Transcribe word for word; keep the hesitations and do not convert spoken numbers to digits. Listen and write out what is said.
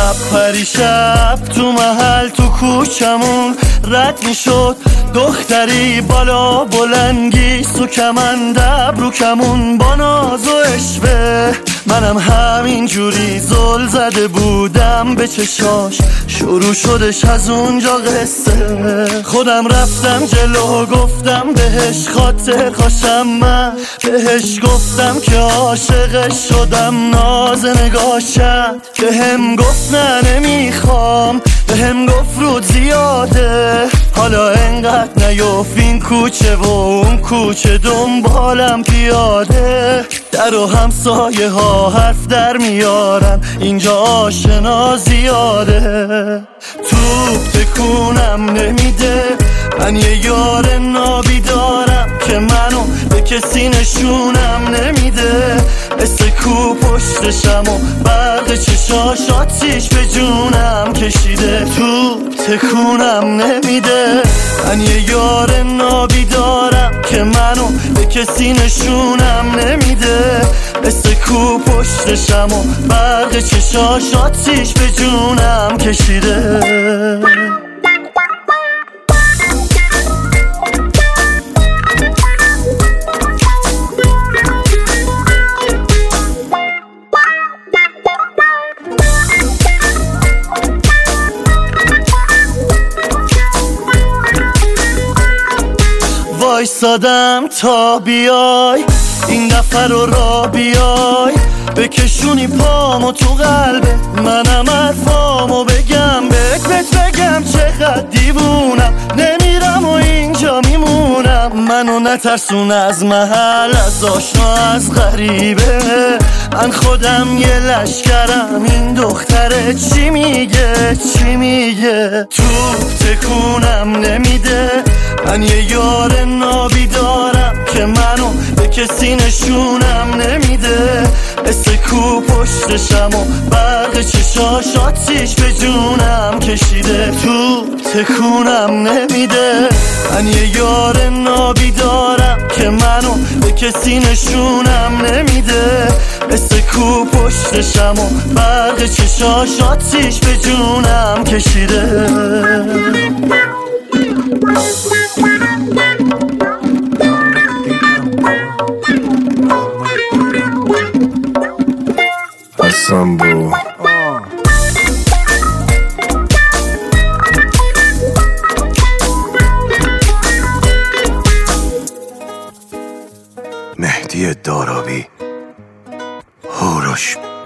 شب پریشب تو محل تو کوچمون رد میشد دختری بالا بلنگی سو کمند ابرو کمون با ناز و اشوه. منم همین جوری زل زده بودم به چشاش، شروع شدش از اونجا قصه. خودم رفتم جلو گفتم بهش خاطر خوشم، من بهش گفتم که عاشقش شدم. ناز نگاه کرد بهم گفت نه نمیخوام، بهم گفت رود زیاده، حالا انقدر نیفت این کوچه و اون کوچه دنبالم پیاده. در و همسایه ها حرف در میارن اینجا آشنا زیاده. توپ تکونم نمیده، من یه یار نابی دارم که منو به کسی نشونم نمیده. مثل کو پشتشم و برق چشاش آتیش به جونم کشیده. توپ تکونم نمیده، من یه یار نابی دارم که منو به کسی نشونم نمیده. مثل کو پشتشم و برق چشاش آتیش به جونم کشیده. وایسادم تا بیای این دفعه رو را بیای، بکشونی پامو تو قلبه منم حرفامو بگم بهت بهت بگم چقدر دیوونم. نمیرم و اینجا میمونم، منو نترسون از محل، از آشنا از غریبه. من خودم یه لشکرم، این دختره چی میگه چی میگه. توپ تکونم نمیده، من یه یار نابی دارم که منو به کسی نشونم نمیده. مثل کو پشتشم و برق چشاش آتیش به جونم کشیده. توپ تکونم نمیده، من یه یار نابی دارم که منو به کسی نشونم نمیده. مثل کو پشتشم و برق چشاش آتیش به جونم کشیده. Sambo مهدی دارابی هوروش